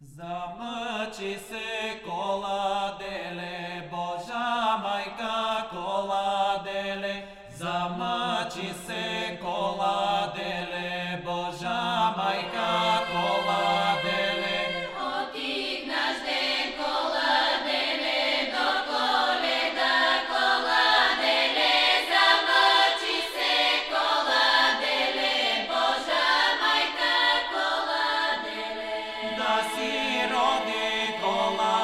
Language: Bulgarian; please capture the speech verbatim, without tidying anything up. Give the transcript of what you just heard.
Замъчи се, коладеле, Божа майка, коладеле. Замъчи се, коладеле, Божа майка, коладеле. Отигнаш ден, коладеле, до Коледа, коладеле. Замъчи се, коладеле, Божа майка, коладеле. Да си роди коладеле.